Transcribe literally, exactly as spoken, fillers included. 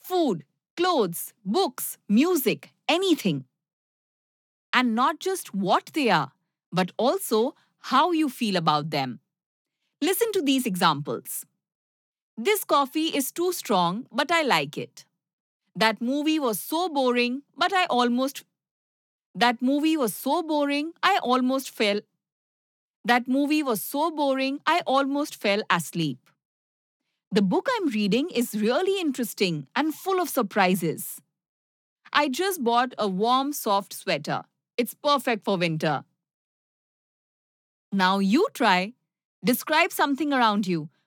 food, clothes, books, music, anything. And not just what they are, but also how you feel about them. Listen to these examples. This coffee is too strong, but I like it. That movie was so boring, but I almost That movie was so boring, I almost fell That movie was so boring, I almost fell asleep. The book I'm reading is really interesting and full of surprises. I just bought a warm, soft sweater. It's perfect for winter. Now you try. Describe something around you,